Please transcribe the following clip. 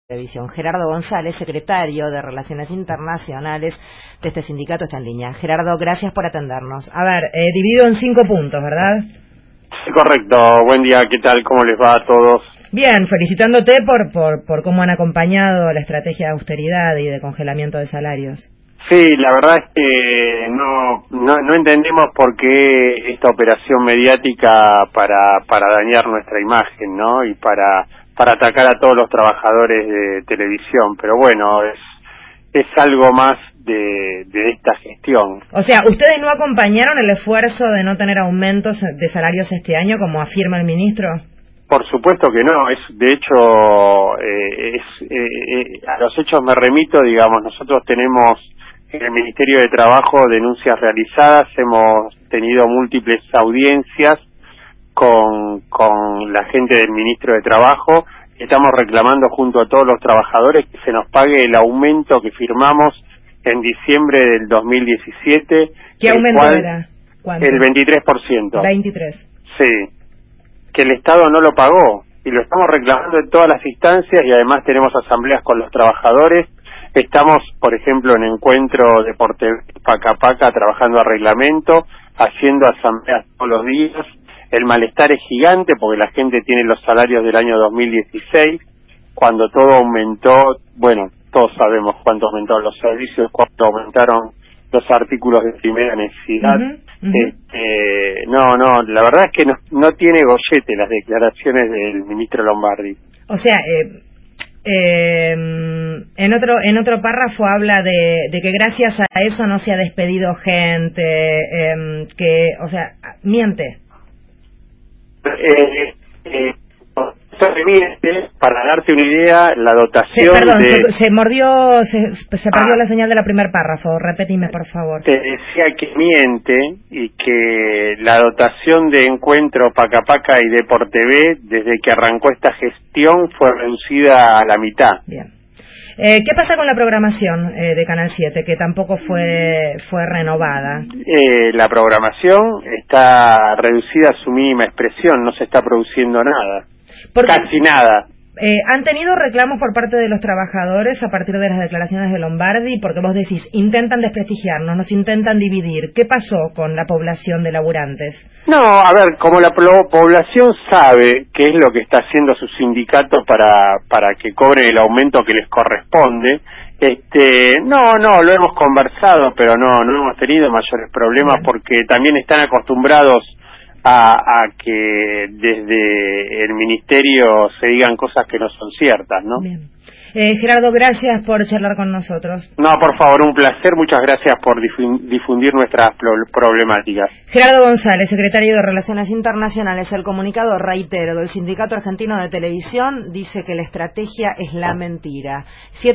Televisión. Gerardo González, secretario de Relaciones Internacionales de este sindicato, está en línea. Gerardo, gracias por atendernos. A ver, dividido en 5 puntos, ¿verdad? Sí, correcto. Buen día, ¿qué tal? ¿Cómo les va a todos? Bien, felicitándote por cómo han acompañado la estrategia de austeridad y de congelamiento de salarios. Sí, la verdad es que no entendemos por qué esta operación mediática para dañar nuestra imagen, ¿no? Y para atacar a todos los trabajadores de televisión, pero bueno, es algo más de esta gestión. O sea, ¿ustedes no acompañaron el esfuerzo de no tener aumentos de salarios este año, como afirma el ministro? Por supuesto que no, de hecho, a los hechos me remito, digamos, nosotros tenemos en el Ministerio de Trabajo denuncias realizadas, hemos tenido múltiples audiencias con la gente del Ministro de Trabajo. Estamos reclamando junto a todos los trabajadores que se nos pague el aumento que firmamos en diciembre del 2017. ¿Qué aumento era? ¿Cuánto? El 23%. 23. Sí, que el Estado no lo pagó y lo estamos reclamando en todas las instancias y además tenemos asambleas con los trabajadores. Estamos, por ejemplo, en encuentro de Paca Paca trabajando a reglamento, haciendo asambleas todos los días. El malestar es gigante porque la gente tiene los salarios del año 2016, cuando todo aumentó. Bueno, todos sabemos cuánto aumentaron los servicios, cuánto aumentaron los artículos de primera necesidad. No, la verdad es que no tiene gollete las declaraciones del ministro Lombardi. O sea, en otro párrafo habla de que gracias a eso no se ha despedido gente, o sea, miente. Para darte una idea, la dotación se perdió la señal de la primer párrafo, repetime por favor. Te decía que miente y que la dotación de Encuentro Paca Paca y Deporte TV, desde que arrancó esta gestión, fue reducida a la mitad. Bien. ¿Qué pasa con la programación de Canal 7, que tampoco fue renovada? La programación está reducida a su mínima expresión, no se está produciendo nada. Casi nada. ¿Han tenido reclamos por parte de los trabajadores a partir de las declaraciones de Lombardi? Porque vos decís, intentan desprestigiarnos, nos intentan dividir. ¿Qué pasó con la población de laburantes? No, a ver, como la población sabe qué es lo que está haciendo su sindicato para que cobre el aumento que les corresponde, no, lo hemos conversado, pero no hemos tenido mayores problemas. Bien. Porque también están acostumbrados a que desde el ministerio se digan cosas que no son ciertas, ¿no? Bien. Gerardo, gracias por charlar con nosotros. No, por favor, un placer. Muchas gracias por difundir nuestras problemáticas. Gerardo González, secretario de Relaciones Internacionales. El comunicado, reitero, del Sindicato Argentino de Televisión dice que la estrategia es la mentira.